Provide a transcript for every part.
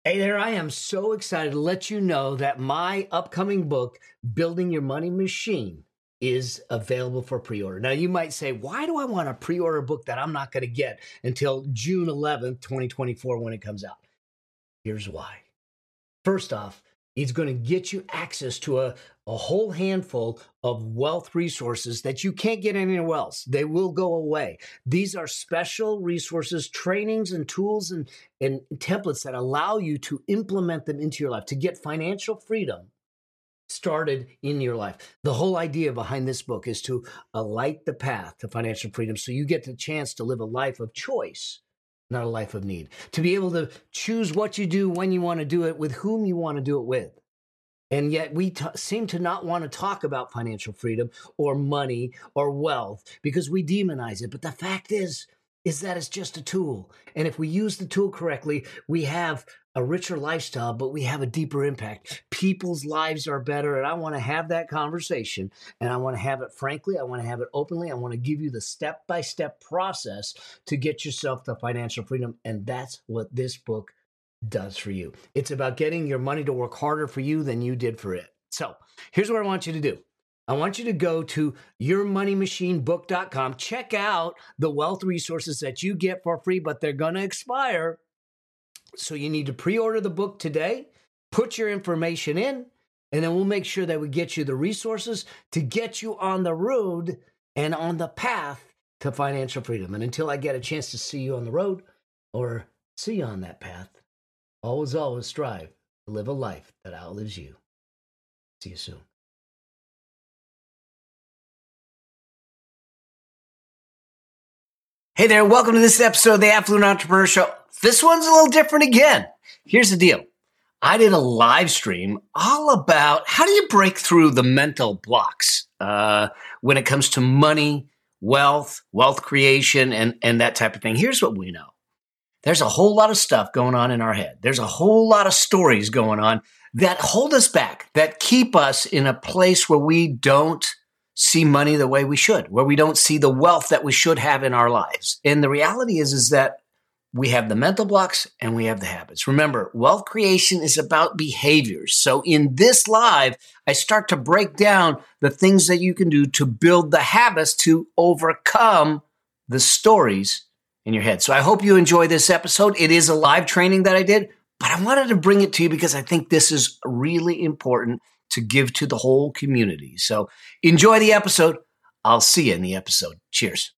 Hey there, I am so excited to let you know that my upcoming book, Building Your Money Machine, is available for pre-order. Now, you might say, why do I want to pre-order a book that I'm not going to get until June 11th, 2024 when it comes out? Here's why. First off, it's going to get you access to a whole handful of wealth resources that you can't get anywhere else. They will go away. These are special resources, trainings, and tools and templates that allow you to implement them into your life to get financial freedom started in your life. The whole idea behind this book is to light the path to financial freedom so you get the chance to live a life of choice, not a life of need. To be able to choose what you do, when you want to do it, with whom you want to do it with. And yet we seem to not want to talk about financial freedom or money or wealth because we demonize it. But the fact is that it's just a tool. And if we use the tool correctly, we have a richer lifestyle, but we have a deeper impact. People's lives are better. And I want to have that conversation. And I want to have it frankly. I want to have it openly. I want to give you the step-by-step process to get yourself to financial freedom. And that's what this book does for you. It's about getting your money to work harder for you than you did for it. So here's what I want you to do. I want you to go to yourmoneymachinebook.com. Check out the wealth resources that you get for free, but they're going to expire. So you need to pre-order the book today, put your information in, and then we'll make sure that we get you the resources to get you on the road and on the path to financial freedom. And until I get a chance to see you on the road or see you on that path, always strive to live a life that outlives you. See you soon. Hey there, welcome to this episode of the Affluent Entrepreneur Show. This one's a little different again. Here's the deal. I did a live stream all about how do you break through the mental blocks when it comes to money, wealth creation, and that type of thing. Here's what we know. There's a whole lot of stuff going on in our head. There's a whole lot of stories going on that hold us back, that keep us in a place where we don't see money the way we should, where we don't see the wealth that we should have in our lives. And the reality is that we have the mental blocks and we have the habits. Remember, wealth creation is about behaviors. So in this live, I start to break down the things that you can do to build the habits to overcome the stories in your head. So I hope you enjoy this episode. It is a live training that I did, but I wanted to bring it to you because I think this is really important to give to the whole community. So enjoy the episode. I'll see you in the episode. Cheers.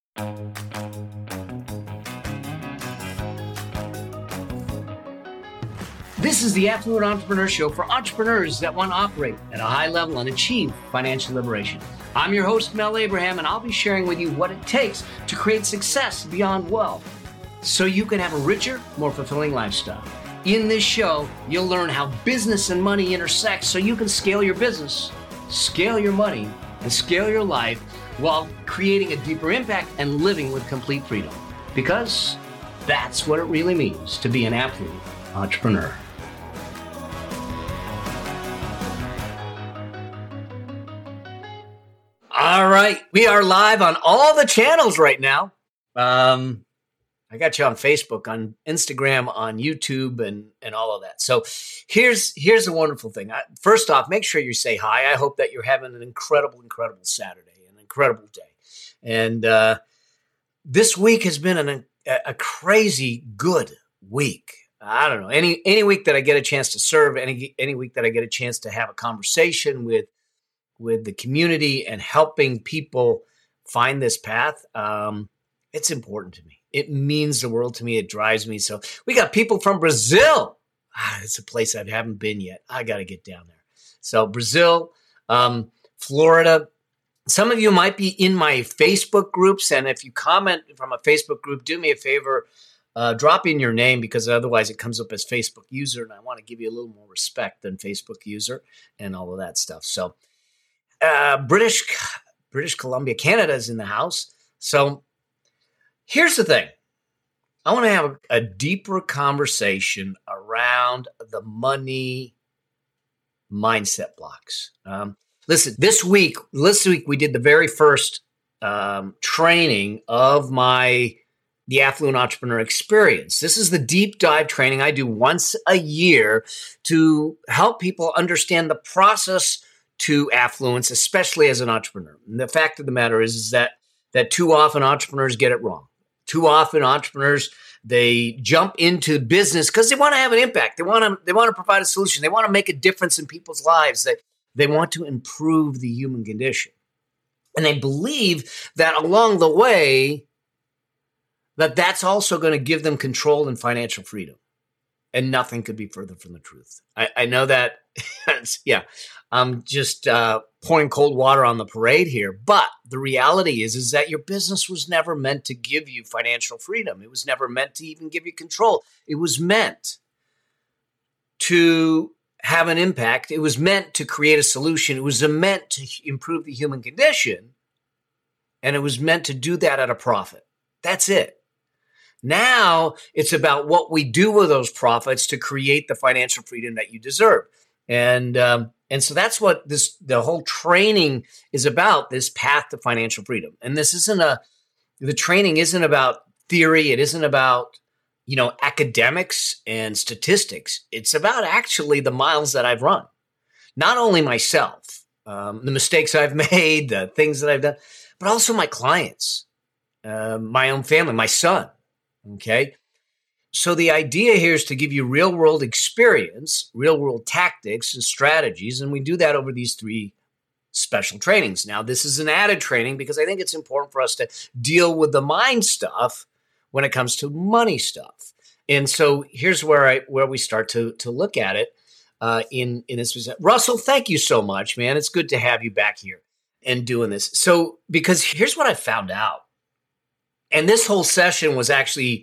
This is the Affluent Entrepreneur Show for entrepreneurs that want to operate at a high level and achieve financial liberation. I'm your host, Mel Abraham, and I'll be sharing with you what it takes to create success beyond wealth so you can have a richer, more fulfilling lifestyle. In this show, you'll learn how business and money intersect so you can scale your business, scale your money, and scale your life while creating a deeper impact and living with complete freedom. Because that's what it really means to be an affluent entrepreneur. All right, we are live on all the channels right now. I got you on Facebook, on Instagram, on YouTube, and all of that. So here's a wonderful thing. First off, make sure you say hi. I hope that you're having an incredible Saturday, an incredible day. And this week has been a crazy good week. I don't know, any week that I get a chance to serve, any week that I get a chance to have a conversation with the community and helping people find this path, it's important to me. It means the world to me. It drives me. So we got people from Brazil. It's a place I haven't been yet. I got to get down there. So Brazil, Florida. Some of you might be in my Facebook groups. And if you comment from a Facebook group, do me a favor, drop in your name because otherwise it comes up as Facebook user. And I want to give you a little more respect than Facebook user and all of that stuff. So British Columbia, Canada is in the house. So here's the thing. I want to have a deeper conversation around the money mindset blocks. Listen, this week we did the very first training of my the Affluent Entrepreneur Experience. This is the deep dive training I do once a year to help people understand the process to affluence, especially as an entrepreneur. And the fact of the matter is that too often entrepreneurs get it wrong. Too often entrepreneurs, they jump into business because they want to have an impact. They want to provide a solution. They want to make a difference in people's lives. They want to improve the human condition. And they believe that along the way, that's also going to give them control and financial freedom. And nothing could be further from the truth. I know that, yeah, I'm just pouring cold water on the parade here. But the reality is that your business was never meant to give you financial freedom. It was never meant to even give you control. It was meant to have an impact. It was meant to create a solution. It was meant to improve the human condition. And it was meant to do that at a profit. That's it. Now it's about what we do with those profits to create the financial freedom that you deserve. And so that's what the whole training is about, this path to financial freedom. And the training isn't about theory. It isn't about, academics and statistics. It's about actually the miles that I've run, not only myself, the mistakes I've made, the things that I've done, but also my clients, my own family, my son. Okay. So the idea here is to give you real world experience, real world tactics and strategies. And we do that over these 3 special trainings. Now, this is an added training because I think it's important for us to deal with the mind stuff when it comes to money stuff. And so here's where we start to look at it in this. Russell, thank you so much, man. It's good to have you back here and doing this. So, because here's what I found out. And this whole session was actually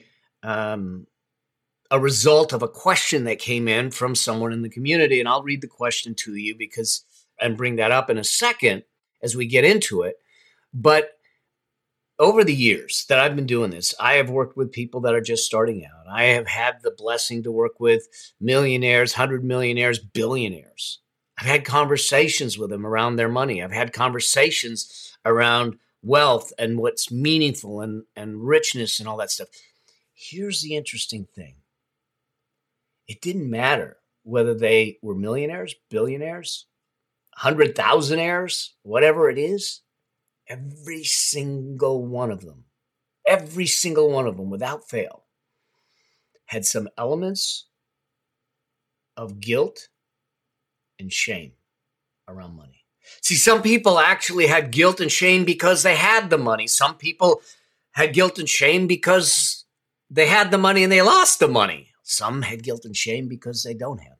a result of a question that came in from someone in the community. And I'll read the question to you and bring that up in a second as we get into it. But over the years that I've been doing this, I have worked with people that are just starting out. I have had the blessing to work with millionaires, 100 millionaires, billionaires. I've had conversations with them around their money. I've had conversations around wealth and what's meaningful and richness and all that stuff. Here's the interesting thing. It didn't matter whether they were millionaires, billionaires, 100,000aires, whatever it is. Every single one of them without fail had some elements of guilt and shame around money. See, some people actually had guilt and shame because they had the money. Some people had guilt and shame because they had the money and they lost the money. Some had guilt and shame because they don't have.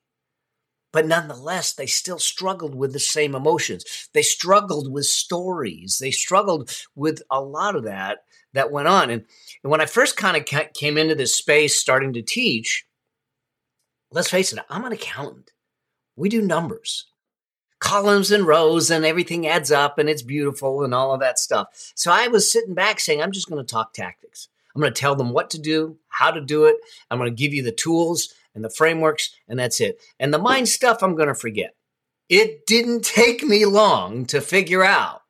But nonetheless, they still struggled with the same emotions. They struggled with stories. They struggled with a lot of that went on. And when I first kind of came into this space starting to teach, let's face it, I'm an accountant. We do numbers, columns and rows, and everything adds up and it's beautiful and all of that stuff. So I was sitting back saying, I'm just going to talk tactics. I'm going to tell them what to do, how to do it. I'm going to give you the tools and the frameworks, and that's it. And the mind stuff, I'm going to forget. It didn't take me long to figure out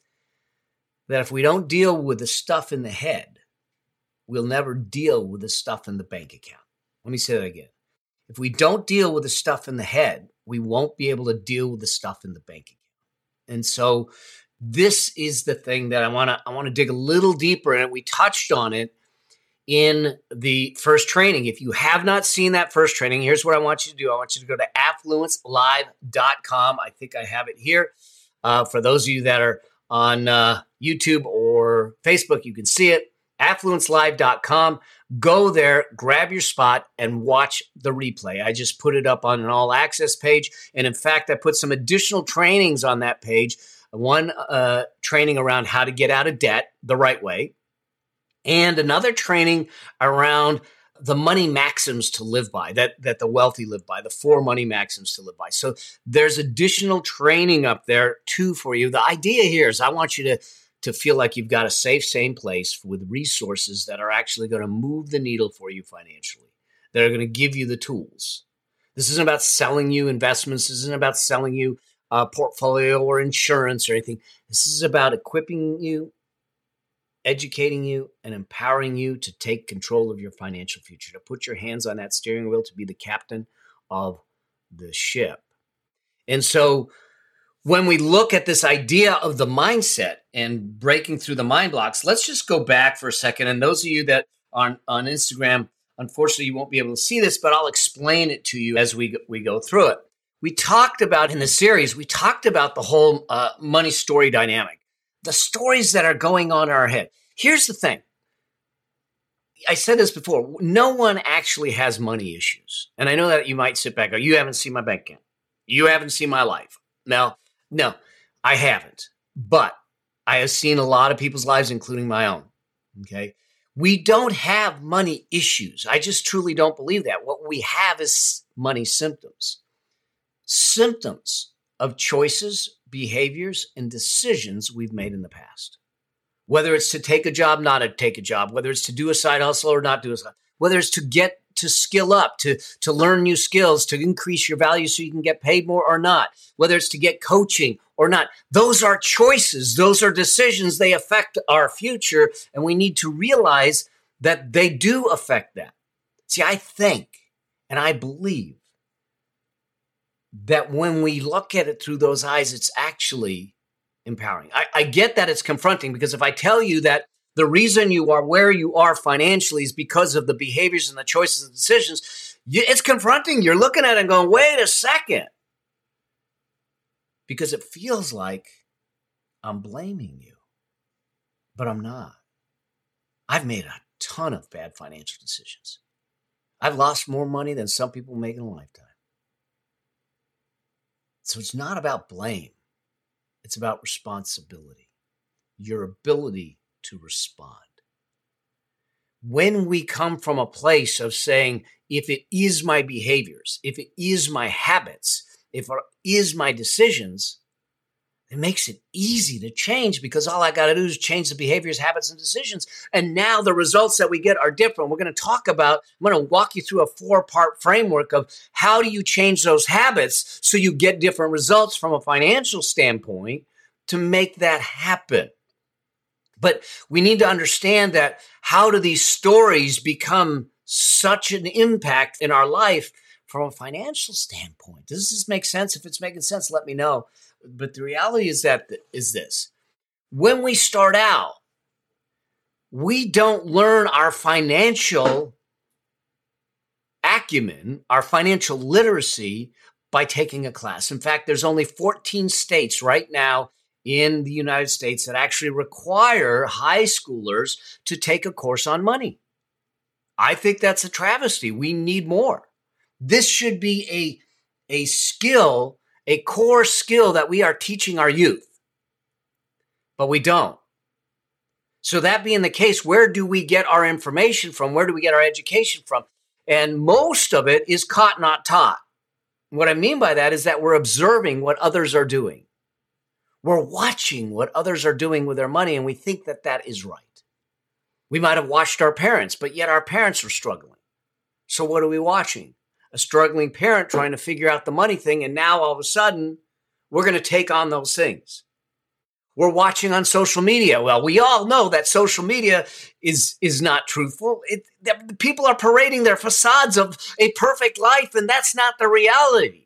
that if we don't deal with the stuff in the head, we'll never deal with the stuff in the bank account. Let me say that again. If we don't deal with the stuff in the head, we won't be able to deal with the stuff in the bank account. And so this is the thing that I want to dig a little deeper in. We touched on it in the first training. If you have not seen that first training, here's what I want you to do. I want you to go to affluencelive.com. I think I have it here. For those of you that are on YouTube or Facebook, you can see it. affluencelive.com. Go there, grab your spot, and watch the replay. I just put it up on an all access page. And in fact, I put some additional trainings on that page. One training around how to get out of debt the right way, and another training around the money maxims to live by, that the wealthy live by, the 4 money maxims to live by. So there's additional training up there too for you. The idea here is I want you to feel like you've got a safe, sane place with resources that are actually going to move the needle for you financially, that are going to give you the tools. This isn't about selling you investments. This isn't about selling you a portfolio or insurance or anything. This is about equipping you educating you and empowering you to take control of your financial future, to put your hands on that steering wheel, to be the captain of the ship. And so when we look at this idea of the mindset and breaking through the mind blocks, let's just go back for a second. And those of you that are on Instagram, unfortunately, you won't be able to see this, but I'll explain it to you as we go through it. We talked about in the series, we talked about the whole money story dynamic, the stories that are going on in our head. Here's the thing. I said this before. No one actually has money issues. And I know that you might sit back and go, you haven't seen my bank account. You haven't seen my life. No, I haven't. But I have seen a lot of people's lives, including my own. Okay. We don't have money issues. I just truly don't believe that. What we have is money symptoms. Symptoms of choices, behaviors, and decisions we've made in the past. Whether it's to take a job, not to take a job, whether it's to do a side hustle or not do a side, whether it's to get to skill up, to learn new skills, to increase your value so you can get paid more or not, whether it's to get coaching or not. Those are choices. Those are decisions. They affect our future, and we need to realize that they do affect that. See, I think and I believe that when we look at it through those eyes, it's actually empowering. I get that it's confronting, because if I tell you that the reason you are where you are financially is because of the behaviors and the choices and decisions, it's confronting. You're looking at it and going, wait a second. Because it feels like I'm blaming you, but I'm not. I've made a ton of bad financial decisions. I've lost more money than some people make in a lifetime. So it's not about blame. It's about responsibility, your ability to respond. When we come from a place of saying, if it is my behaviors, if it is my habits, if it is my decisions, it makes it easy to change, because all I got to do is change the behaviors, habits, and decisions. And now the results that we get are different. We're going to talk about, I'm going to walk you through a 4-part framework of how do you change those habits so you get different results from a financial standpoint to make that happen. But we need to understand that how do these stories become such an impact in our life from a financial standpoint? Does this make sense? If it's making sense, let me know. But the reality is this. When we start out, we don't learn our financial acumen, our financial literacy by taking a class. In fact, there's only 14 states right now in the United States that actually require high schoolers to take a course on money. I think that's a travesty. We need more. This should be a skill, a core skill that we are teaching our youth, but we don't. So that being the case, where do we get our information from? Where do we get our education from? And most of it is caught, not taught. What I mean by that is that we're observing what others are doing. We're watching what others are doing with their money, and we think that that is right. We might have watched our parents, but yet our parents are struggling. So what are we watching? A struggling parent trying to figure out the money thing, and now all of a sudden, we're going to take on those things. We're watching on social media. Well, we all know that social media is not truthful. People are parading their facades of a perfect life, and that's not the reality.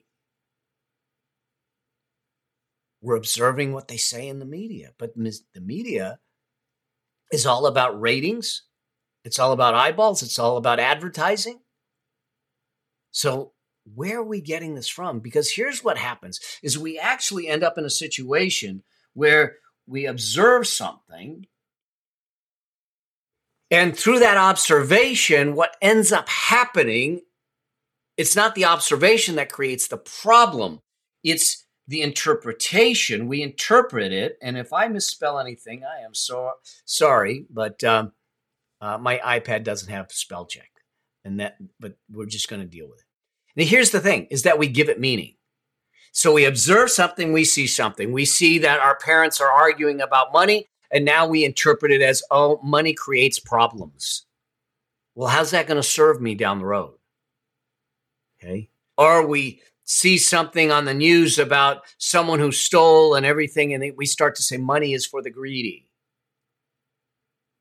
We're observing what they say in the media, but the media is all about ratings. It's all about eyeballs. It's all about advertising. So where are we getting this from? Because here's what happens is we actually end up in a situation where we observe something, and through that observation, what ends up happening, it's not the observation that creates the problem. It's the interpretation. We interpret it, and if I misspell anything, I am so sorry, but my iPad doesn't have spell check, but we're just going to deal with it. And here's the thing, is that we give it meaning. So we observe something, we see something. We see that our parents are arguing about money, and now we interpret it as, oh, money creates problems. Well, how's that going to serve me down the road? Okay. Or we see something on the news about someone who stole and everything, and we start to say money is for the greedy.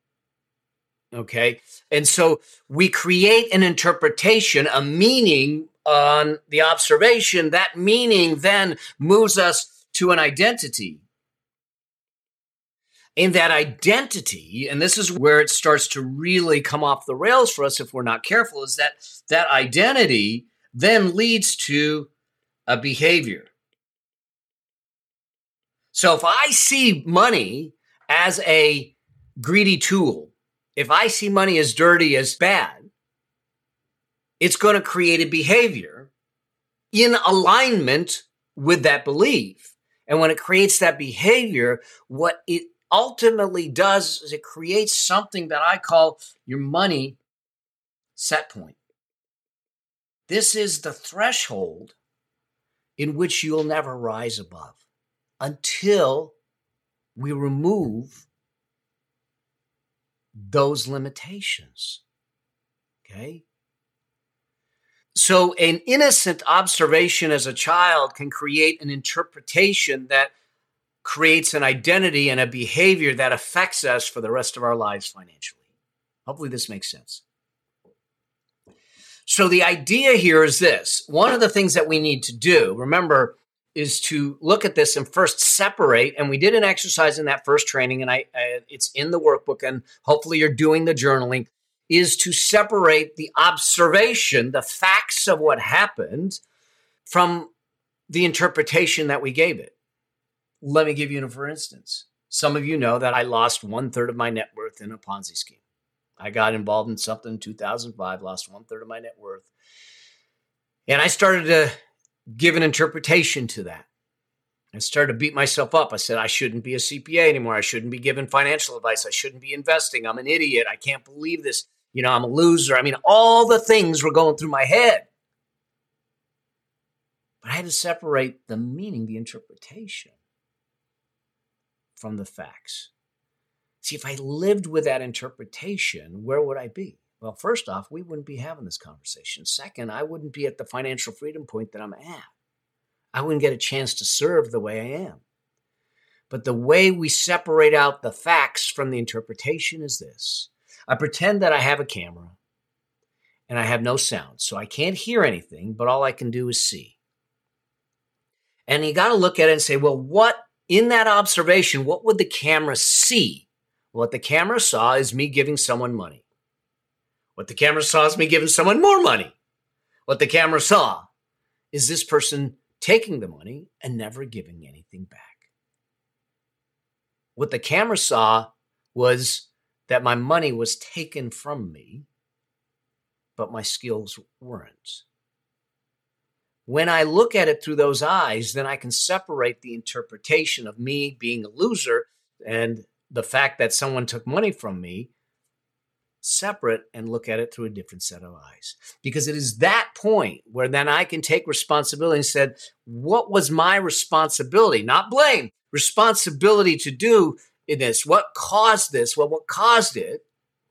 Okay. And so we create an interpretation, a meaning on the observation. That meaning then moves us to an identity. And that identity, and this is where it starts to really come off the rails for us if we're not careful, is that that identity then leads to a behavior. So if I see money as a greedy tool, if I see money as dirty, as bad, it's going to create a behavior in alignment with that belief. And when it creates that behavior, what it ultimately does is it creates something that I call your money set point. This is the threshold in which you'll never rise above until we remove those limitations. Okay? So an innocent observation as a child can create an interpretation that creates an identity and a behavior that affects us for the rest of our lives financially. Hopefully this makes sense. So the idea here is this. One of the things that we need to do, remember, is to look at this and first separate. And we did an exercise in that first training, and it's in the workbook, and hopefully you're doing the journaling, is to separate the observation, the facts of what happened, from the interpretation that we gave it. Let me give you for instance. Some of you know that I lost 1/3 of my net worth in a Ponzi scheme. I got involved in something in 2005, lost 1/3 of my net worth. And I started to give an interpretation to that. I started to beat myself up. I said, I shouldn't be a CPA anymore. I shouldn't be giving financial advice. I shouldn't be investing. I'm an idiot. I can't believe this. I'm a loser. I mean, all the things were going through my head. But I had to separate the meaning, the interpretation, from the facts. See, if I lived with that interpretation, where would I be? Well, first off, we wouldn't be having this conversation. Second, I wouldn't be at the financial freedom point that I'm at. I wouldn't get a chance to serve the way I am. But the way we separate out the facts from the interpretation is this. I pretend that I have a camera and I have no sound, so I can't hear anything, but all I can do is see. And you got to look at it and say, well, what in that observation, what would the camera see? What the camera saw is me giving someone money. What the camera saw is me giving someone more money. What the camera saw is this person taking the money and never giving anything back. What the camera saw was that my money was taken from me, but my skills weren't. When I look at it through those eyes, then I can separate the interpretation of me being a loser and the fact that someone took money from me separate and look at it through a different set of eyes. Because it is that point where then I can take responsibility and said, what was my responsibility? Not blame, responsibility to do in this. What caused this? Well, what caused it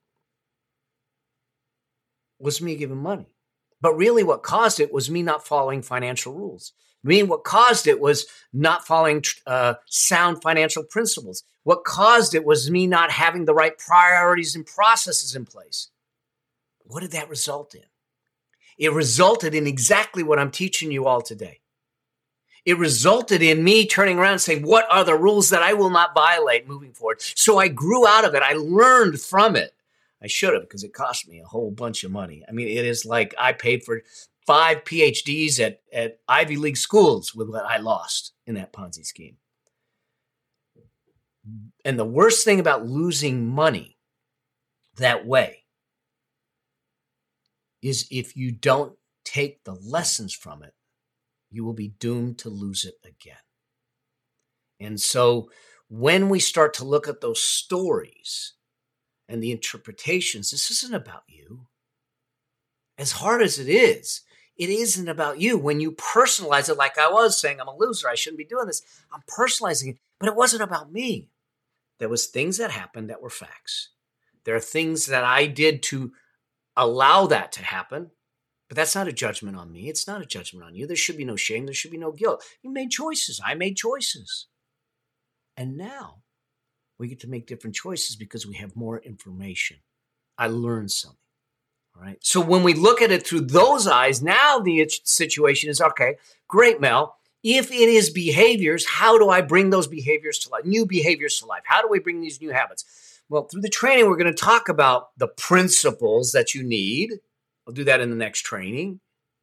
was me giving money. But really what caused it was me not following financial rules. What caused it was not following sound financial principles. What caused it was me not having the right priorities and processes in place. What did that result in? It resulted in exactly what I'm teaching you all today. It resulted in me turning around and saying, what are the rules that I will not violate moving forward? So I grew out of it. I learned from it. I should have, because it cost me a whole bunch of money. I mean, it is like I paid for 5 PhDs at Ivy League schools with what I lost in that Ponzi scheme. And the worst thing about losing money that way is if you don't take the lessons from it, you will be doomed to lose it again. And so when we start to look at those stories and the interpretations, this isn't about you. As hard as it isn't about you. When you personalize it, like I was saying, I'm a loser, I shouldn't be doing this. I'm personalizing it, but it wasn't about me. There was things that happened that were facts. There are things that I did to allow that to happen, but that's not a judgment on me. It's not a judgment on you. There should be no shame. There should be no guilt. You made choices. I made choices. And now we get to make different choices because we have more information. I learned something. All right. So when we look at it through those eyes, now the situation is, okay, great, Mel. If it is behaviors, how do I bring those behaviors to life, new behaviors to life? How do we bring these new habits? Well, through the training, we're going to talk about the principles that you need. I'll do that in the next training.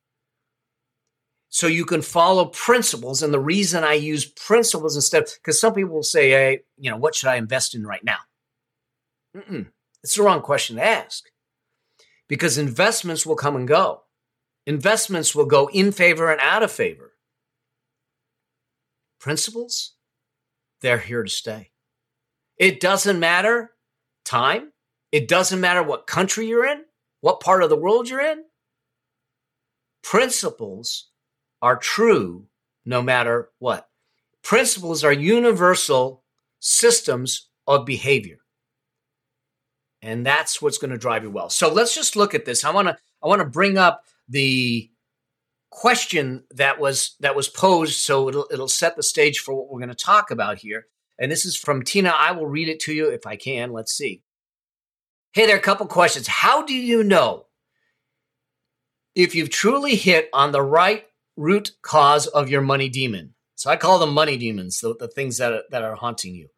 So you can follow principles. And the reason I use principles instead, because some people will say, hey, what should I invest in right now? It's the wrong question to ask, because investments will come and go. Investments will go in favor and out of favor. Principles, they're here to stay. It doesn't matter time. It doesn't matter what country you're in, what part of the world you're in. Principles are true no matter what. Principles are universal systems of behavior. And that's what's going to drive you well. So let's just look at this. I want to bring up the question that was posed, so it'll set the stage for what we're going to talk about here. And this is from Tina. I will read it to you if I can. Let's see. Hey, there are a couple questions. How do you know if you've truly hit on the right root cause of your money demon? So I call them money demons, the things that are haunting you.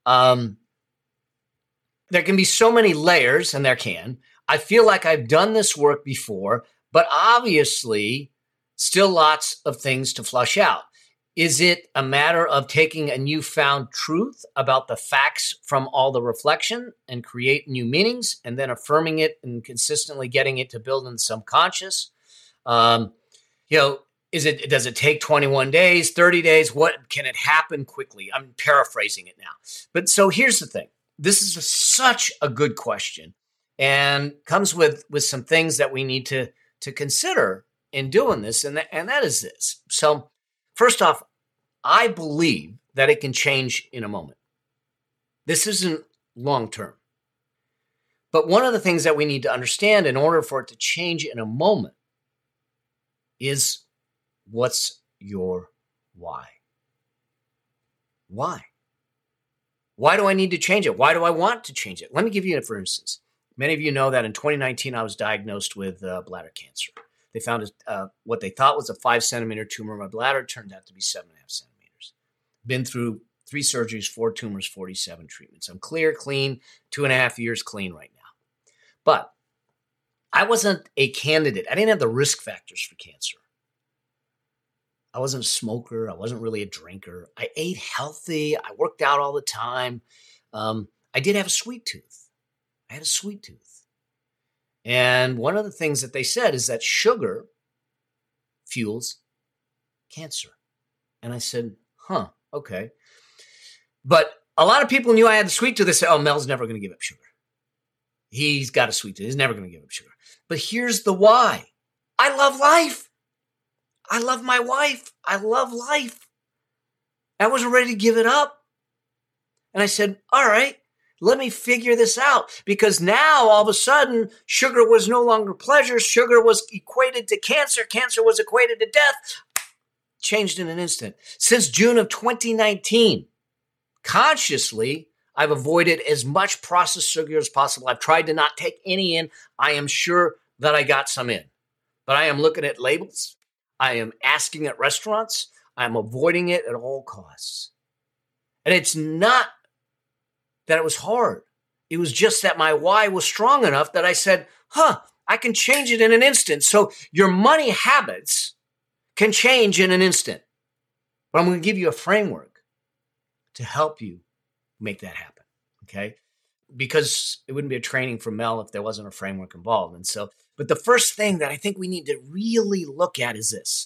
There can be so many layers, and there can. I feel like I've done this work before, but obviously still lots of things to flush out. Is it a matter of taking a newfound truth about the facts from all the reflection and create new meanings and then affirming it and consistently getting it to build in the subconscious? Does it take 21 days, 30 days? What can it happen quickly? I'm paraphrasing it now. But so here's the thing. This is such a good question and comes with some things that we need to consider in doing this. And that is this. So first off, I believe that it can change in a moment. This isn't long term. But one of the things that we need to understand in order for it to change in a moment is, what's your why? Why? Why do I need to change it? Why do I want to change it? Let me give you, for instance, many of you know that in 2019, I was diagnosed with bladder cancer. They found what they thought was a 5-centimeter tumor in my bladder. It turned out to be 7.5 centimeters. Been through 3 surgeries, 4 tumors, 47 treatments. I'm clear, clean, 2.5 years clean right now. But I wasn't a candidate. I didn't have the risk factors for cancer. I wasn't a smoker. I wasn't really a drinker. I ate healthy. I worked out all the time. I did have a sweet tooth. I had a sweet tooth. And one of the things that they said is that sugar fuels cancer. And I said, okay. But a lot of people knew I had the sweet tooth. They said, oh, Mel's never going to give up sugar. He's got a sweet tooth. He's never going to give up sugar. But here's the why. I love life. I love my wife. I love life. I wasn't ready to give it up. And I said, all right, let me figure this out. Because now all of a sudden, sugar was no longer pleasure. Sugar was equated to cancer. Cancer was equated to death. Changed in an instant. Since June of 2019, consciously, I've avoided as much processed sugar as possible. I've tried to not take any in. I am sure that I got some in. But I am looking at labels. I am asking at restaurants. I'm avoiding it at all costs. And it's not that it was hard. It was just that my why was strong enough that I said, I can change it in an instant. So your money habits can change in an instant. But I'm going to give you a framework to help you make that happen, okay? Because it wouldn't be a training for Mel if there wasn't a framework involved. And so, but the first thing that I think we need to really look at is this,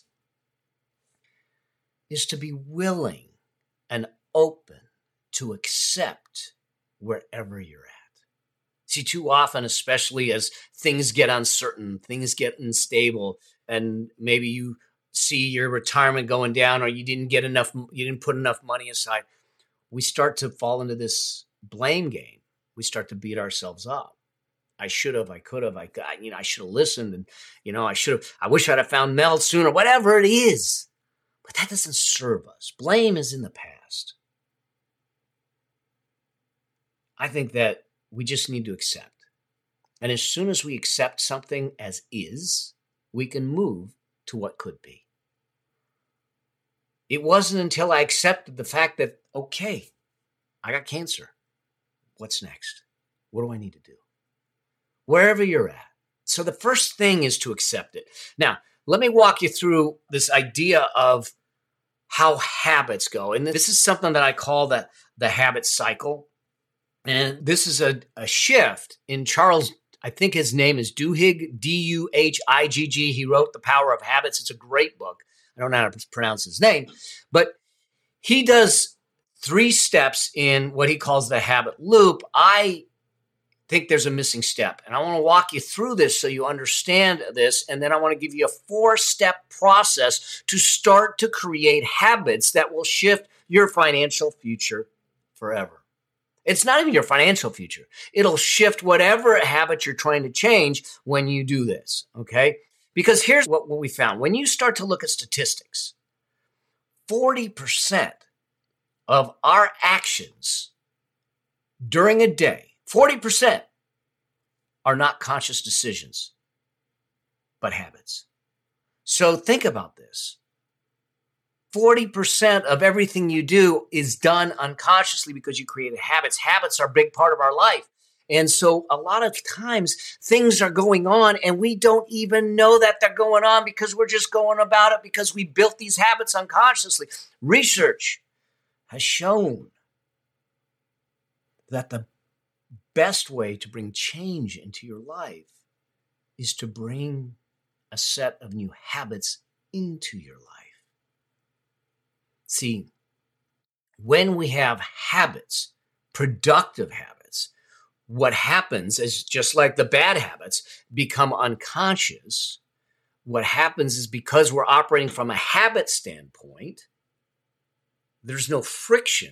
is to be willing and open to accept wherever you're at. See, too often, especially as things get uncertain, things get unstable, and maybe you see your retirement going down or you didn't put enough money aside, we start to fall into this blame game. We start to beat ourselves up. I should have, I could have, I should have listened, and I wish I'd have found Mel sooner, whatever it is. But that doesn't serve us. Blame is in the past. I think that we just need to accept. And as soon as we accept something as is, we can move to what could be. It wasn't until I accepted the fact that, okay, I got cancer. What's next? What do I need to do? Wherever you're at. So the first thing is to accept it. Now, let me walk you through this idea of how habits go. And this is something that I call the habit cycle. And this is a shift in Charles, I think his name is Duhigg, Duhigg. He wrote The Power of Habits. It's a great book. I don't know how to pronounce his name, but he does 3 steps in what he calls the habit loop. I think there's a missing step, and I want to walk you through this so you understand this, and then I want to give you a 4-step process to start to create habits that will shift your financial future forever. It's not even your financial future. It'll shift whatever habit you're trying to change when you do this, okay? Because here's what we found. When you start to look at statistics, 40% of our actions during a day, 40% are not conscious decisions, but habits. So think about this. 40% of everything you do is done unconsciously because you created habits. Habits are a big part of our life. And so a lot of times things are going on and we don't even know that they're going on because we're just going about it because we built these habits unconsciously. Research has shown that the best way to bring change into your life is to bring a set of new habits into your life. See, when we have habits, productive habits, what happens is just like the bad habits become unconscious. What happens is because we're operating from a habit standpoint, there's no friction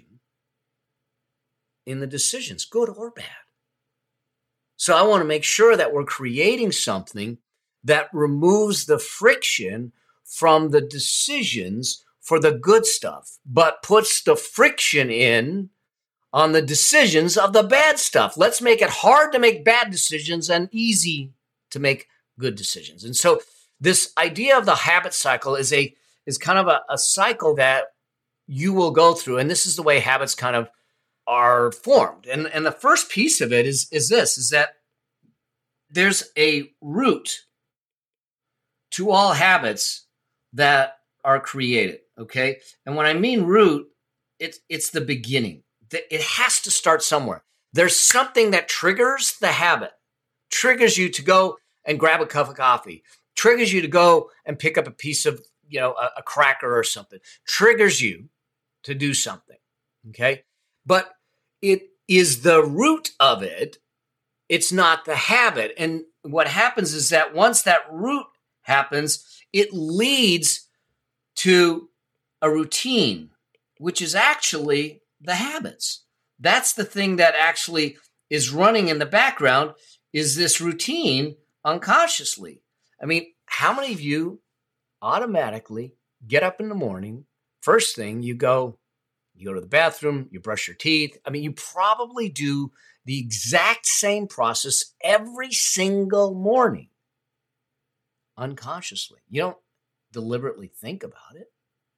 in the decisions, good or bad. So I want to make sure that we're creating something that removes the friction from the decisions for the good stuff, but puts the friction in on the decisions of the bad stuff. Let's make it hard to make bad decisions and easy to make good decisions. And so this idea of the habit cycle is kind of a cycle that you will go through. And this is the way habits kind of are formed. And the first piece of it is that there's a root to all habits that are created. Okay. And when I mean root, it's the beginning. It has to start somewhere. There's something that triggers the habit, triggers you to go and grab a cup of coffee, triggers you to go and pick up a piece of, a cracker or something, triggers you to do something. Okay. But it is the root of it. It's not the habit. And what happens is that once that root happens, it leads to a routine, which is actually the habits. That's the thing that actually is running in the background, is this routine unconsciously. I mean, how many of you automatically get up in the morning, first thing you go to the bathroom, you brush your teeth. I mean, you probably do the exact same process every single morning unconsciously. You don't deliberately think about it.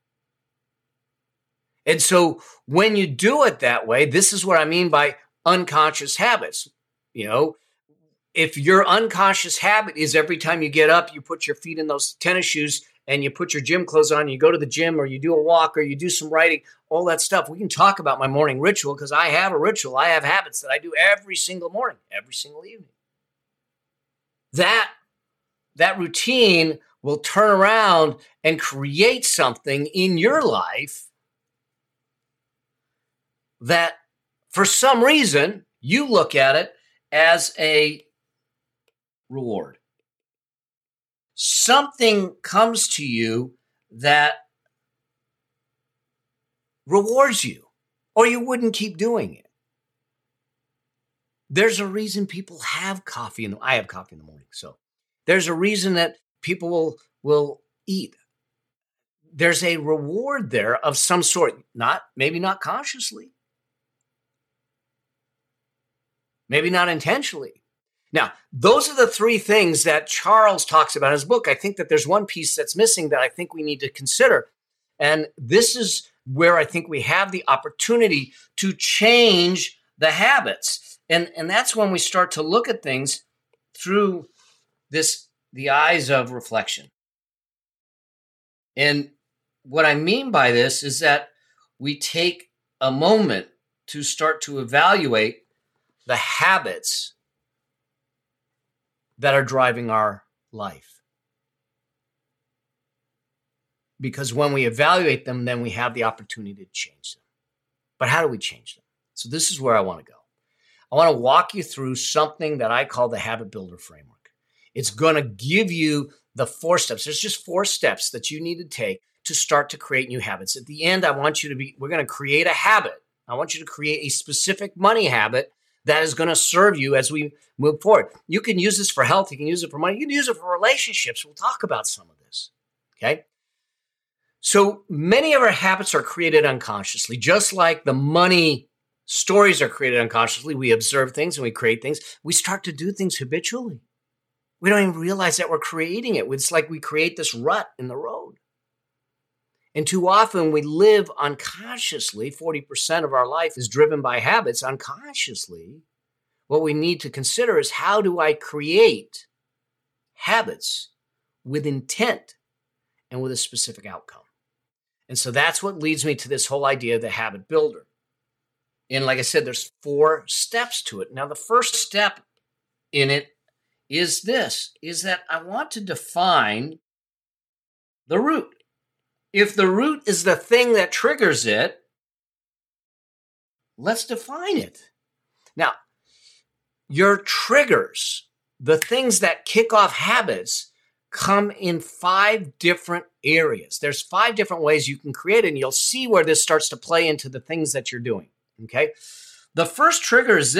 And so when you do it that way, this is what I mean by unconscious habits. If your unconscious habit is every time you get up, you put your feet in those tennis shoes and you put your gym clothes on, you go to the gym or you do a walk or you do some writing, all that stuff. We can talk about my morning ritual because I have a ritual. I have habits that I do every single morning, every single evening. That routine will turn around and create something in your life that for some reason you look at it as a reward. Something comes to you that rewards you, or you wouldn't keep doing it. There's a reason people have coffee. I have coffee in the morning. So there's a reason that people will eat. There's a reward there of some sort, maybe not consciously, maybe not intentionally. Now, those are the three things that Charles talks about in his book. I think that there's one piece that's missing that I think we need to consider. And this is where I think we have the opportunity to change the habits. And that's when we start to look at things through the eyes of reflection. And what I mean by this is that we take a moment to start to evaluate the habits that are driving our life. Because when we evaluate them, then we have the opportunity to change them. But how do we change them? So this is where I want to go. I want to walk you through something that I call the Habit Builder Framework. It's going to give you the 4 steps. There's just 4 steps that you need to take to start to create new habits. At the end, we're going to create a habit. I want you to create a specific money habit that is going to serve you as we move forward. You can use this for health. You can use it for money. You can use it for relationships. We'll talk about some of this. Okay. So many of our habits are created unconsciously, just like the money stories are created unconsciously. We observe things and we create things. We start to do things habitually. We don't even realize that we're creating it. It's like we create this rut in the road. And too often we live unconsciously. 40% of our life is driven by habits unconsciously. What we need to consider is, how do I create habits with intent and with a specific outcome? And so that's what leads me to this whole idea of the habit builder. And like I said, there's 4 steps to it. Now, the first step in it is that I want to define the root. If the root is the thing that triggers it, let's define it. Now, your triggers, the things that kick off habits, come in 5 different areas. There's 5 different ways you can create it, and you'll see where this starts to play into the things that you're doing. Okay? The first trigger is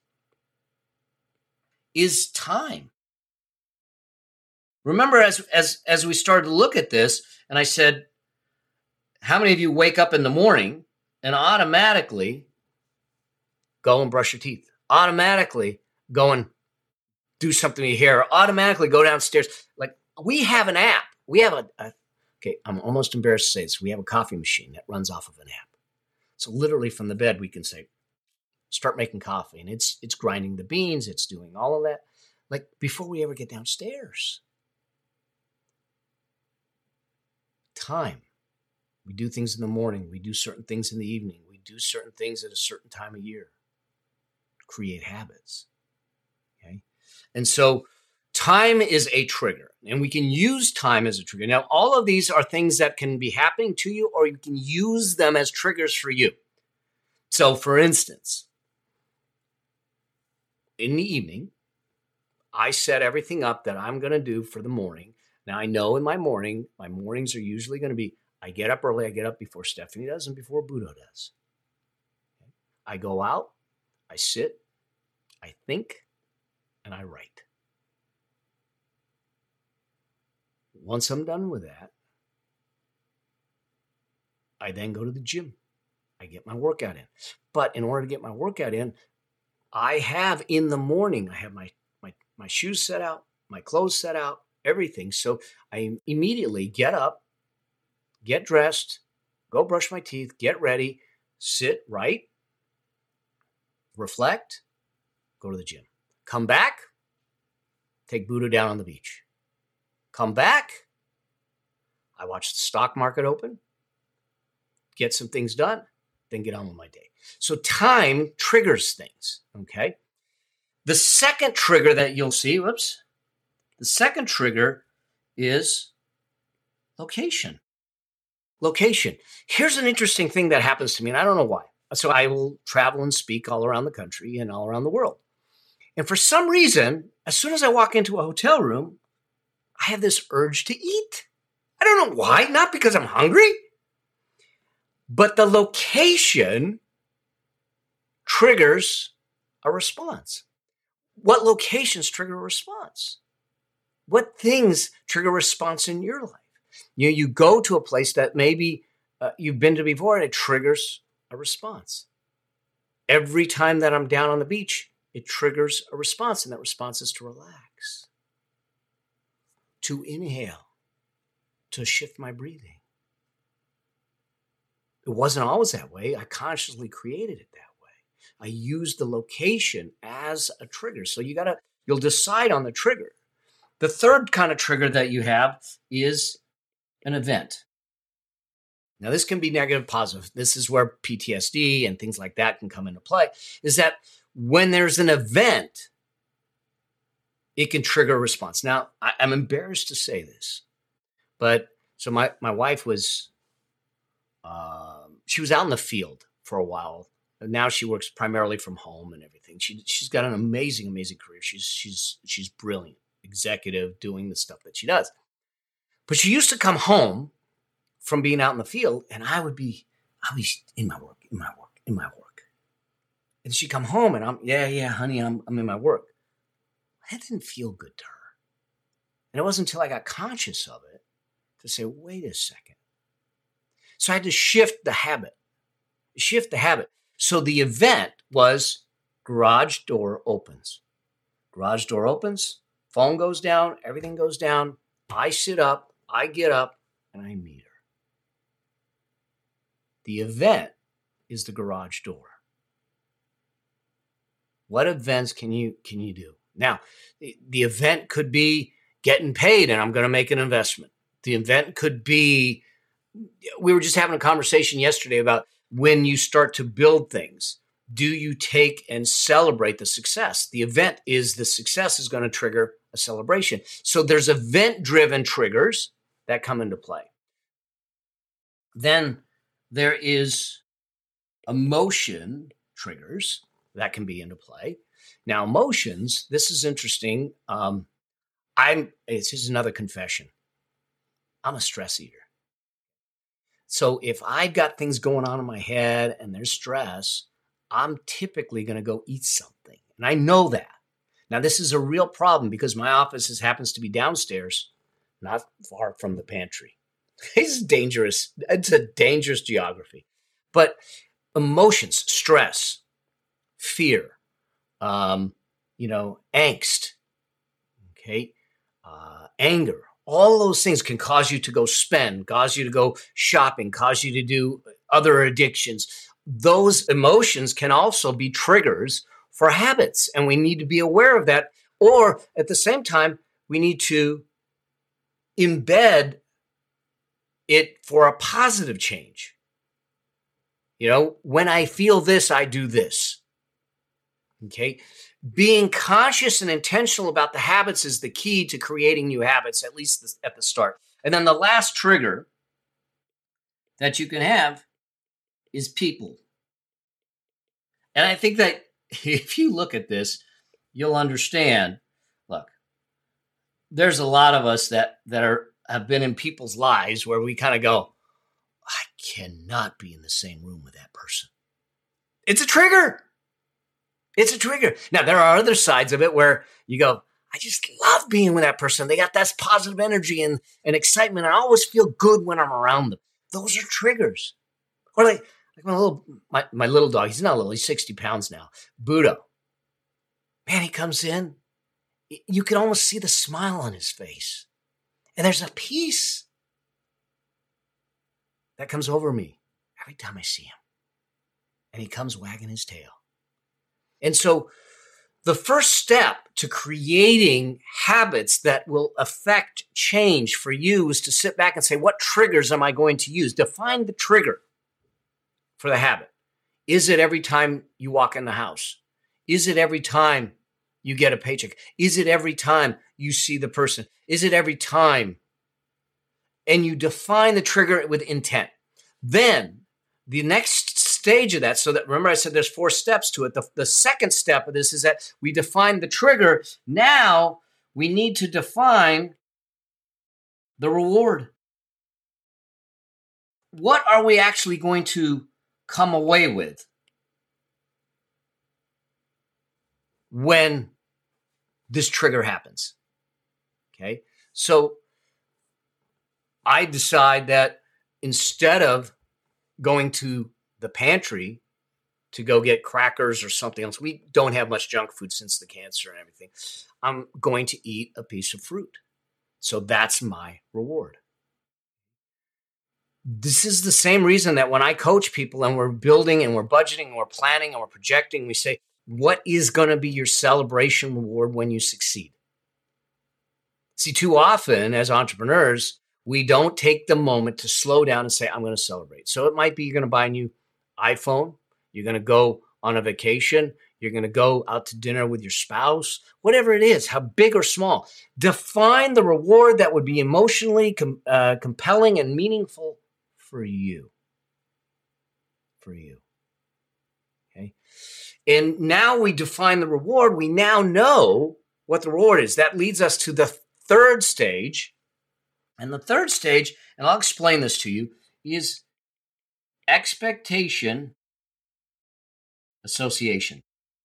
time. Remember, as we started to look at this, and I said, how many of you wake up in the morning and automatically go and brush your teeth? Automatically go and do something to your hair? Automatically go downstairs? Like, we have an app. We have okay, I'm almost embarrassed to say this. We have a coffee machine that runs off of an app. So literally from the bed, we can say, start making coffee. And it's grinding the beans. It's doing all of that. Like, before we ever get downstairs. Time. We do things in the morning. We do certain things in the evening. We do certain things at a certain time of year. Create habits. Okay? And so time is a trigger, and we can use time as a trigger. Now, all of these are things that can be happening to you, or you can use them as triggers for you. So, for instance, in the evening, I set everything up that I'm going to do for the morning. Now, I know in my mornings are usually going to be, I get up early. I get up before Stephanie does and before Budo does. I go out, I sit, I think, and I write. Once I'm done with that, I then go to the gym. I get my workout in. But in order to get my workout in, I have in the morning, I have my shoes set out, my clothes set out, everything. So I immediately get up, get dressed, go brush my teeth, get ready, sit, write, reflect, go to the gym. Come back, take Budo down on the beach. Come back, I watch the stock market open, get some things done, then get on with my day. So time triggers things, okay? The second trigger that you'll see, the second trigger is location. Location. Here's an interesting thing that happens to me, and I don't know why. So I will travel and speak all around the country and all around the world. And for some reason, as soon as I walk into a hotel room, I have this urge to eat. I don't know why, not because I'm hungry, but the location triggers a response. What locations trigger a response? What things trigger a response in your life? You go to a place that maybe you've been to before, and it triggers a response. Every time that I'm down on the beach, it triggers a response, and that response is to relax, to inhale, to shift my breathing. It wasn't always that way. I consciously created it that way. I used the location as a trigger. So you'll decide on the trigger. The third kind of trigger that you have is an event. Now, this can be negative, positive. This is where PTSD and things like that can come into play, is that when there's an event, it can trigger a response. Now, I'm embarrassed to say this, but so my wife was, she was out in the field for a while. Now she works primarily from home and everything. She's got an amazing, amazing career. She's brilliant, executive, doing the stuff that she does. But she used to come home from being out in the field, and I would be in my work. And she'd come home, and honey, I'm in my work. That didn't feel good to her. And it wasn't until I got conscious of it to say, wait a second. So I had to shift the habit. So the event was garage door opens. Garage door opens, phone goes down, everything goes down. I sit up, I get up, and I meet her. The event is the garage door. What events can you do? Now, the event could be getting paid and I'm going to make an investment. The event could be, we were just having a conversation yesterday about when you start to build things, do you take and celebrate the success? The event is the success is going to trigger a celebration. So there's event-driven triggers that come into play. Then there is emotion triggers that can be into play. Now, emotions, this is interesting. This is another confession. I'm a stress eater. So if I've got things going on in my head and there's stress, I'm typically going to go eat something. And I know that. Now, this is a real problem because my office happens to be downstairs, not far from the pantry. It's dangerous. It's a dangerous geography. But emotions, stress, fear, angst, anger, all those things can cause you to go spend, cause you to go shopping, cause you to do other addictions. Those emotions can also be triggers for habits, and we need to be aware of that. Or at the same time, we need to embed it for a positive change. When I feel this, I do this. Okay. Being conscious and intentional about the habits is the key to creating new habits, at least at the start. And then the last trigger that you can have is people. And I think that if you look at this, you'll understand, look, there's a lot of us that have been in people's lives where we kind of go, I cannot be in the same room with that person. It's a trigger. It's a trigger. Now, there are other sides of it where you go, I just love being with that person. They got that positive energy and excitement. I always feel good when I'm around them. Those are triggers. Or like my little dog, he's not little, he's 60 pounds now. Budo. Man, he comes in. You can almost see the smile on his face. And there's a peace that comes over me every time I see him. And he comes wagging his tail. And so the first step to creating habits that will affect change for you is to sit back and say, what triggers am I going to use? Define the trigger for the habit. Is it every time you walk in the house? Is it every time you get a paycheck? Is it every time you see the person? Is it every time? And you define the trigger with intent. Then the next stage of that, so that, remember I said there's 4 steps to it. The second step of this is that we define the trigger. Now we need to define the reward. What are we actually going to come away with when this trigger happens? Okay, so I decide that instead of going to the pantry to go get crackers or something else. We don't have much junk food since the cancer and everything. I'm going to eat a piece of fruit. So that's my reward. This is the same reason that when I coach people and we're building and we're budgeting and we're planning and we're projecting, we say, what is going to be your celebration reward when you succeed? See, too often as entrepreneurs, we don't take the moment to slow down and say, I'm going to celebrate. So it might be you're going to buy a new iPhone. You're going to go on a vacation. You're going to go out to dinner with your spouse, whatever it is, how big or small. Define the reward that would be emotionally compelling and meaningful for you. For you. Okay. And now we define the reward. We now know what the reward is. That leads us to the third stage. And the third stage, and I'll explain this to you, is expectation association.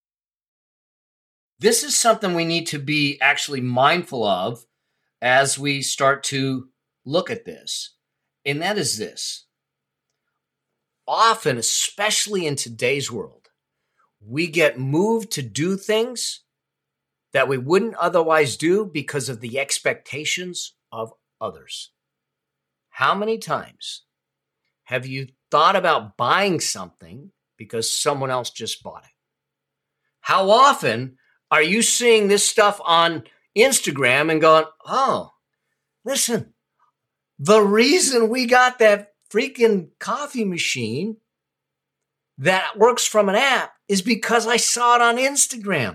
This is something we need to be actually mindful of as we start to look at this. And that is this. Often, especially in today's world, we get moved to do things that we wouldn't otherwise do because of the expectations of others. How many times have you thought about buying something because someone else just bought it? How often are you seeing this stuff on Instagram and going, oh, listen, the reason we got that freaking coffee machine that works from an app is because I saw it on Instagram.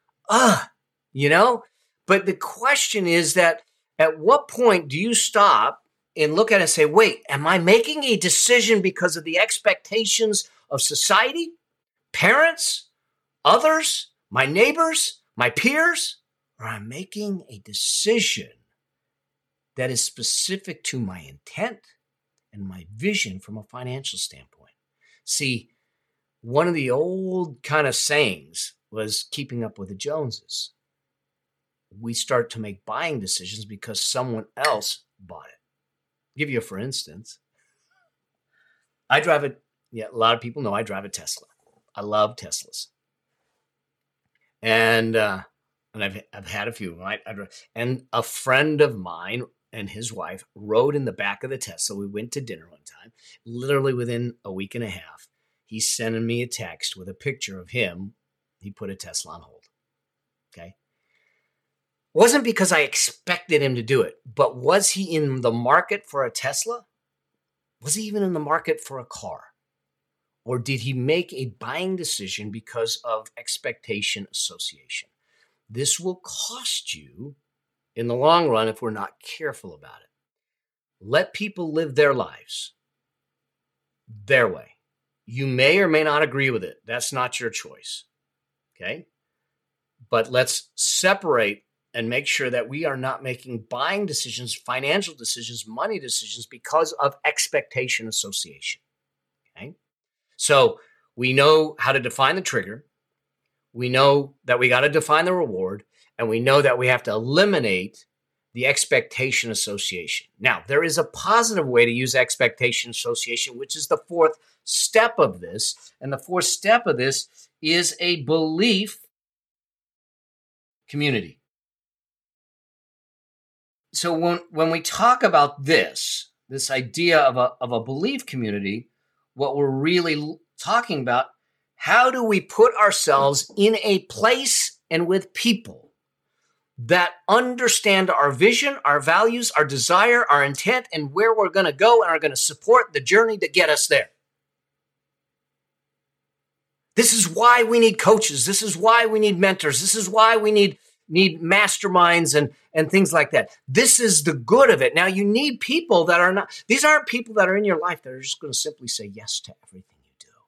But the question is that at what point do you stop and look at it and say, wait, am I making a decision because of the expectations of society, parents, others, my neighbors, my peers, or I'm making a decision that is specific to my intent and my vision from a financial standpoint? See, one of the old kind of sayings was keeping up with the Joneses. We start to make buying decisions because someone else bought it. I'll give you a for instance. A lot of people know I drive a Tesla. I love Teslas. And I've had a few. And a friend of mine and his wife rode in the back of the Tesla. We went to dinner one time. Literally within a week and a half, he's sending me a text with a picture of him. He put a Tesla on hold. Okay. Wasn't because I expected him to do it, but was he in the market for a Tesla? Was he even in the market for a car? Or did he make a buying decision because of expectation association? This will cost you in the long run if we're not careful about it. Let people live their lives their way. You may or may not agree with it. That's not your choice. Okay? But let's separate and make sure that we are not making buying decisions, financial decisions, money decisions because of expectation association. Okay? So we know how to define the trigger. We know that we got to define the reward, and we know that we have to eliminate the expectation association. Now, there is a positive way to use expectation association, which is the fourth step of this. And the fourth step of this is a belief community. So when we talk about this idea of a belief community, what we're really talking about, how do we put ourselves in a place and with people that understand our vision, our values, our desire, our intent, and where we're going to go and are going to support the journey to get us there. This is why we need coaches. This is why we need mentors. This is why we need masterminds and things like that. This is the good of it. Now, you need people that are not, these aren't people that are in your life that are just going to simply say yes to everything you do.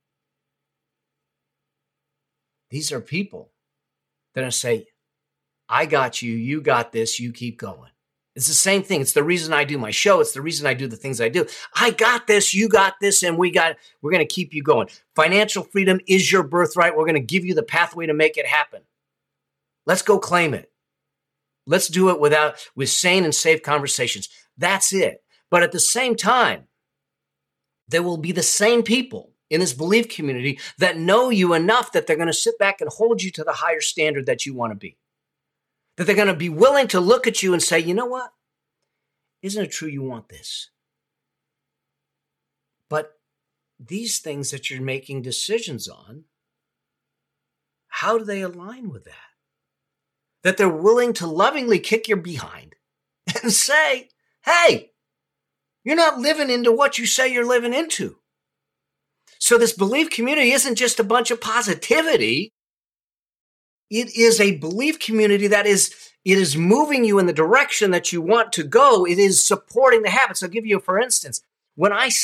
These are people that are going to say, I got you, you got this, you keep going. It's the same thing. It's the reason I do my show. It's the reason I do the things I do. I got this, you got this, and we're going to keep you going. Financial freedom is your birthright. We're going to give you the pathway to make it happen. Let's go claim it. Let's do it with sane and safe conversations. That's it. But at the same time, there will be the same people in this belief community that know you enough that they're going to sit back and hold you to the higher standard that you want to be. That they're going to be willing to look at you and say, you know what? Isn't it true you want this? But these things that you're making decisions on, how do they align with that? That they're willing to lovingly kick your behind and say, hey, you're not living into what you say you're living into. So this belief community isn't just a bunch of positivity. It is a belief community that is moving you in the direction that you want to go. It is supporting the habits. I'll give you, for instance, when I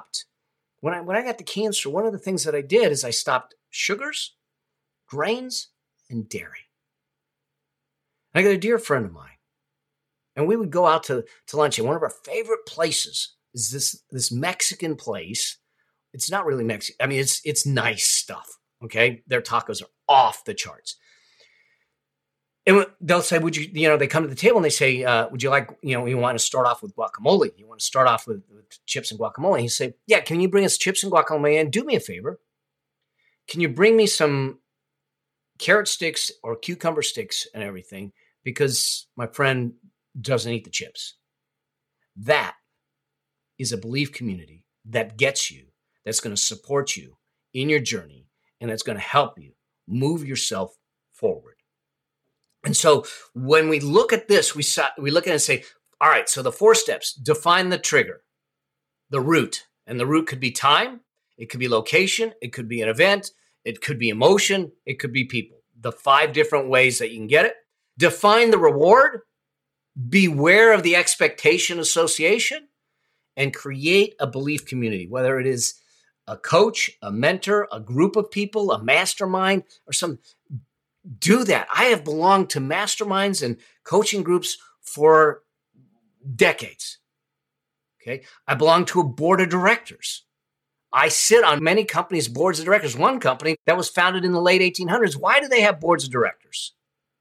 got the cancer, one of the things that I did is I stopped sugars, grains, and dairy. I got a dear friend of mine, and we would go out to lunch, and one of our favorite places is this Mexican place. It's not really Mexican. I mean, it's nice stuff, okay? Their tacos are off the charts. And they'll say, they come to the table and they say, would you like, you want to start off with guacamole? You want to start off with chips and guacamole? And you say, yeah, can you bring us chips and guacamole? And do me a favor. Can you bring me some carrot sticks or cucumber sticks and everything? Because my friend doesn't eat the chips. That is a belief community that gets you, that's going to support you in your journey, and that's going to help you move yourself forward. And so when we look at this, we look at it and say, all right, so the 4 steps: define the trigger, the root. And the root could be time, it could be location, it could be an event, it could be emotion, it could be people. The 5 different ways that you can get it. Define the reward, beware of the expectation association, and create a belief community, whether it is a coach, a mentor, a group of people, a mastermind, or some. Do that. I have belonged to masterminds and coaching groups for decades. Okay. I belong to a board of directors. I sit on many companies' boards of directors. One company that was founded in the late 1800s. Why do they have boards of directors?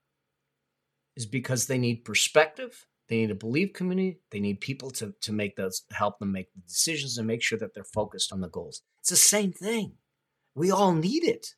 Is because they need perspective. They need a belief community. They need people to help them make the decisions and make sure that they're focused on the goals. It's the same thing. We all need it.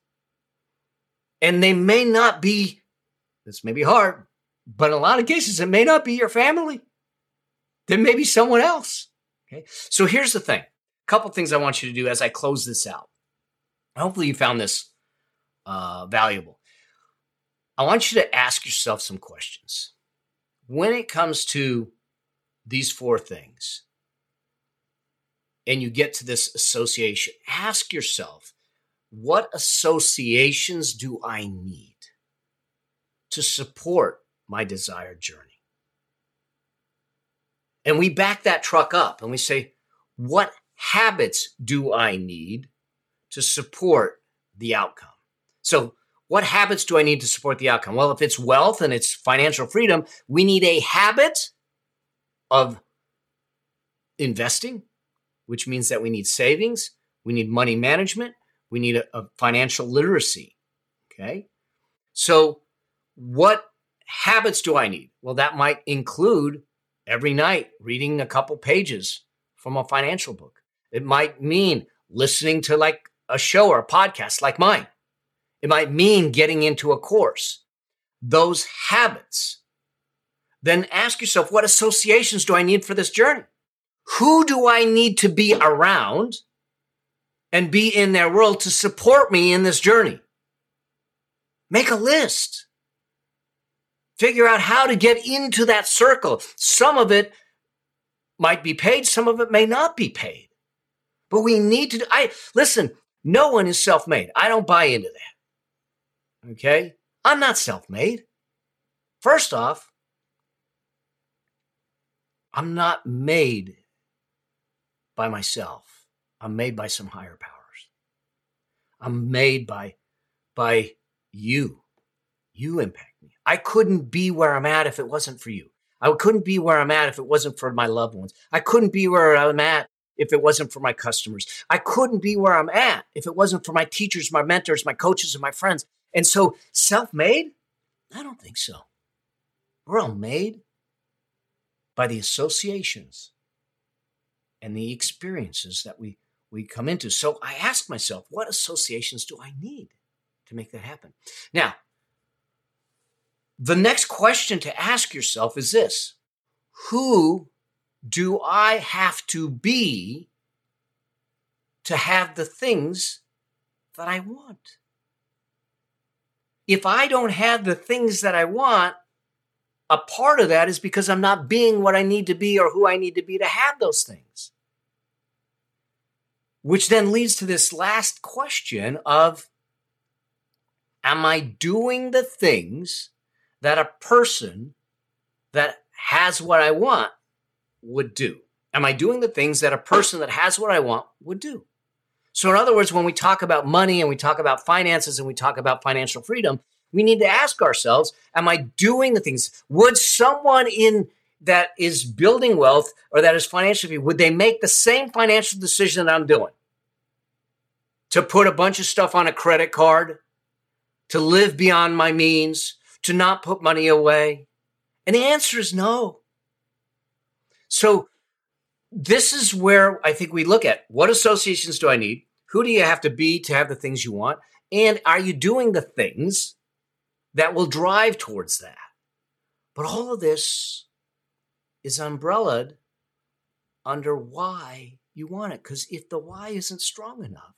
And they may not be, this may be hard, but in a lot of cases, it may not be your family. There may be someone else. Okay. So here's the thing. A couple things I want you to do as I close this out. Hopefully you found this valuable. I want you to ask yourself some questions. When it comes to these 4 things, and you get to this association, ask yourself, what associations do I need to support my desired journey? And we back that truck up and we say, what habits do I need to support the outcome? So what habits do I need to support the outcome? Well, if it's wealth and it's financial freedom, we need a habit of investing, which means that we need savings, we need money management, we need a financial literacy, okay? So what habits do I need? Well, that might include every night reading a couple pages from a financial book. It might mean listening to like a show or a podcast like mine. It might mean getting into a course. Those habits. Then ask yourself, what associations do I need for this journey? Who do I need to be around and be in their world to support me in this journey? Make a list. Figure out how to get into that circle. Some of it might be paid. Some of it may not be paid. But we need to, listen, no one is self-made. I don't buy into that. Okay? I'm not self-made. First off, I'm not made by myself. I'm made by some higher powers. I'm made by you. You impact me. I couldn't be where I'm at if it wasn't for you. I couldn't be where I'm at if it wasn't for my loved ones. I couldn't be where I'm at if it wasn't for my customers. I couldn't be where I'm at if it wasn't for my teachers, my mentors, my coaches, and my friends. And so self-made? I don't think so. We're all made by the associations and the experiences that we we come into. So I ask myself, what associations do I need to make that happen? Now, the next question to ask yourself is this: who do I have to be to have the things that I want? If I don't have the things that I want, a part of that is because I'm not being what I need to be or who I need to be to have those things. Which then leads to this last question of, am I doing the things that a person that has what I want would do? Am I doing the things that a person that has what I want would do? So in other words, when we talk about money and we talk about finances and we talk about financial freedom, we need to ask ourselves, am I doing the things? Would someone in that is building wealth or that is financially free, would they make the same financial decision that I'm doing? To put a bunch of stuff on a credit card, to live beyond my means, to not put money away? And the answer is no. So this is where I think we look at, what associations do I need? Who do you have to be to have the things you want? And are you doing the things that will drive towards that? But all of this is umbrellaed under why you want it. Because if the why isn't strong enough,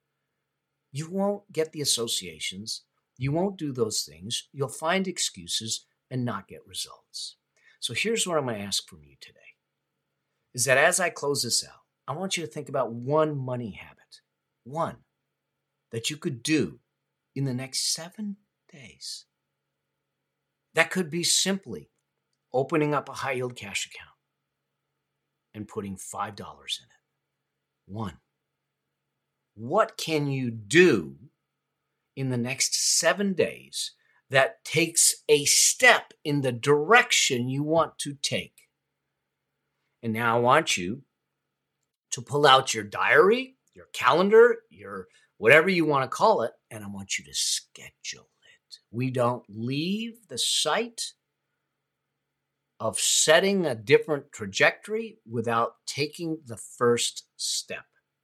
you won't get the associations. You won't do those things. You'll find excuses and not get results. So here's what I'm going to ask from you today, is that as I close this out, I want you to think about one money habit, one that you could do in the next 7 days. That could be simply opening up a high yield cash account and putting $5 in it. One. What can you do in the next 7 days that takes a step in the direction you want to take? And now I want you to pull out your diary, your calendar, your whatever you want to call it, and I want you to schedule it. We don't leave the site of setting a different trajectory without taking the first step.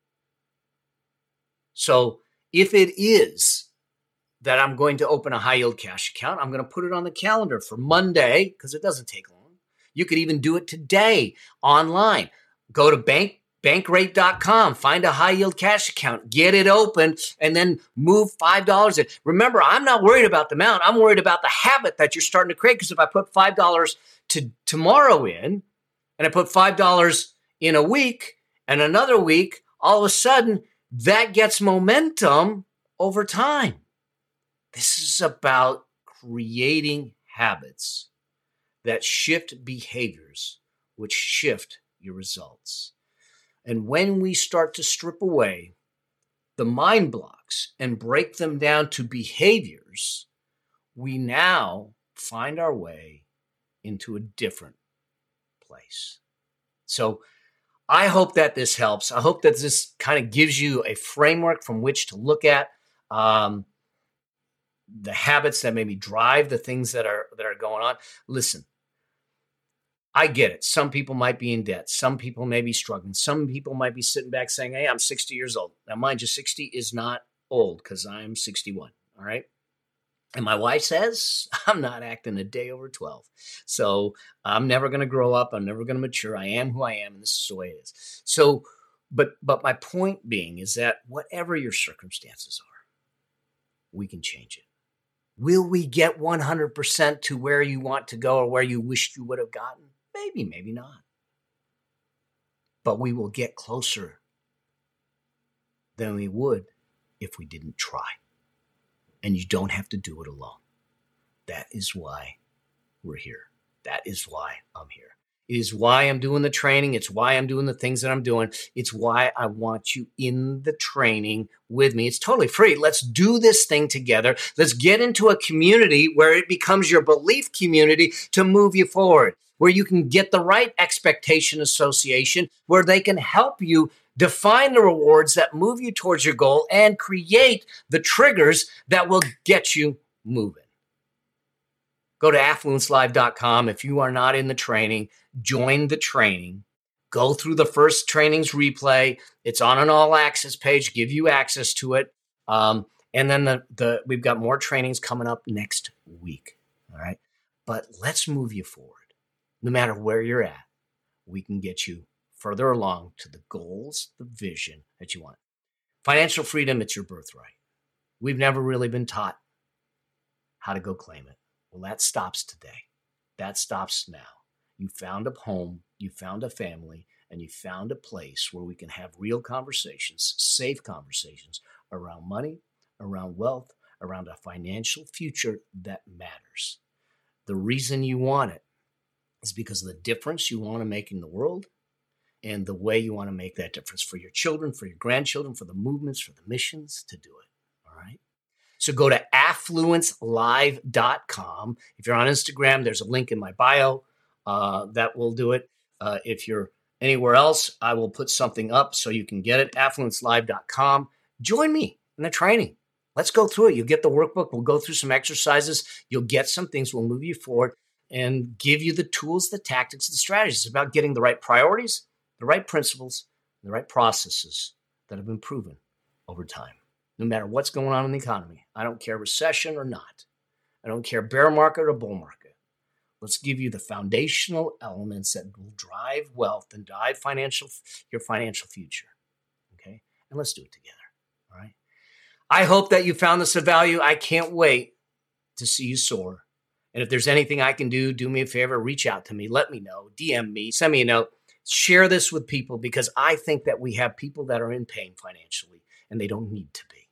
So if it is that I'm going to open a high yield cash account, I'm going to put it on the calendar for Monday, because it doesn't take long. You could even do it today online. Go to bankrate.com, find a high yield cash account, get it open, and then move $5 in. Remember, I'm not worried about the amount. I'm worried about the habit that you're starting to create. Because if I put $5 tomorrow in, and I put $5 in a week and another week, all of a sudden that gets momentum over time. This is about creating habits that shift behaviors, which shift your results. And when we start to strip away the mind blocks and break them down to behaviors, we now find our way into a different place. So I hope that this helps. I hope that this kind of gives you a framework from which to look at the habits that maybe drive the things that are going on. Listen, I get it. Some people might be in debt. Some people may be struggling. Some people might be sitting back saying, hey, I'm 60 years old. Now, mind you, 60 is not old, because I'm 61. All right. And my wife says I'm not acting a day over 12. So I'm never going to grow up. I'm never going to mature. I am who I am, and this is the way it is. So, but my point being is that whatever your circumstances are, we can change it. Will we get 100% to where you want to go or where you wished you would have gotten? Maybe, maybe not. But we will get closer than we would if we didn't try. And you don't have to do it alone. That is why we're here. That is why I'm here. It is why I'm doing the training. It's why I'm doing the things that I'm doing. It's why I want you in the training with me. It's totally free. Let's do this thing together. Let's get into a community where it becomes your belief community to move you forward, where you can get the right expectation association, where they can help you define the rewards that move you towards your goal and create the triggers that will get you moving. Go to affluencelive.com. If you are not in the training, join the training. Go through the first trainings replay. It's on an all access page, give you access to it. And then we've got more trainings coming up next week. All right. But let's move you forward. No matter where you're at, we can get you further along to the goals, the vision that you want. Financial freedom, it's your birthright. We've never really been taught how to go claim it. Well, that stops today. That stops now. You found a home, you found a family, and you found a place where we can have real conversations, safe conversations around money, around wealth, around a financial future that matters. The reason you want it is because of the difference you want to make in the world and the way you want to make that difference for your children, for your grandchildren, for the movements, for the missions to do it. All right. So go to affluencelive.com. If you're on Instagram, there's a link in my bio that will do it. If you're anywhere else, I will put something up so you can get it. affluencelive.com. Join me in the training. Let's go through it. You'll get the workbook. We'll go through some exercises. You'll get some things. We'll move you forward and give you the tools, the tactics, the strategies. It's about getting the right priorities, the right principles, the right processes that have been proven over time. No matter what's going on in the economy. I don't care recession or not. I don't care bear market or bull market. Let's give you the foundational elements that will drive wealth and drive your financial future. Okay? And let's do it together. All right? I hope that you found this of value. I can't wait to see you soar. And if there's anything I can do me a favor, reach out to me. Let me know. DM me. Send me a note. Share this with people because I think that we have people that are in pain financially and they don't need to be.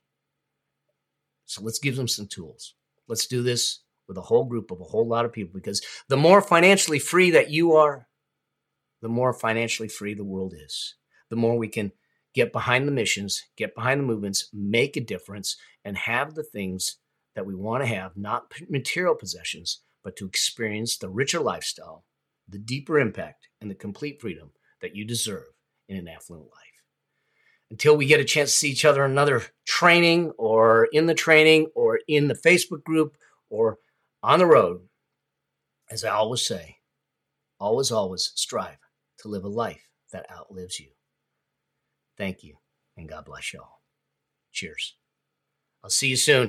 So let's give them some tools. Let's do this with a whole group of a whole lot of people because the more financially free that you are, the more financially free the world is. The more we can get behind the missions, get behind the movements, make a difference, and have the things that we want to have, not material possessions, but to experience the richer lifestyle, the deeper impact, and the complete freedom that you deserve in an affluent life. Until we get a chance to see each other in another training or in the Facebook group or on the road, as I always say, always strive to live a life that outlives you. Thank you, and God bless you all. Cheers. I'll see you soon.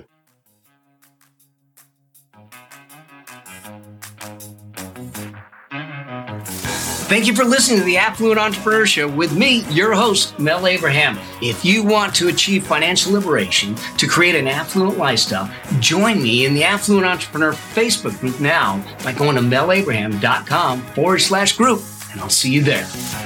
Thank you for listening to the Affluent Entrepreneur Show with me, your host, Mel Abraham. If you want to achieve financial liberation to create an affluent lifestyle, join me in the Affluent Entrepreneur Facebook group now by going to melabraham.com/group, and I'll see you there.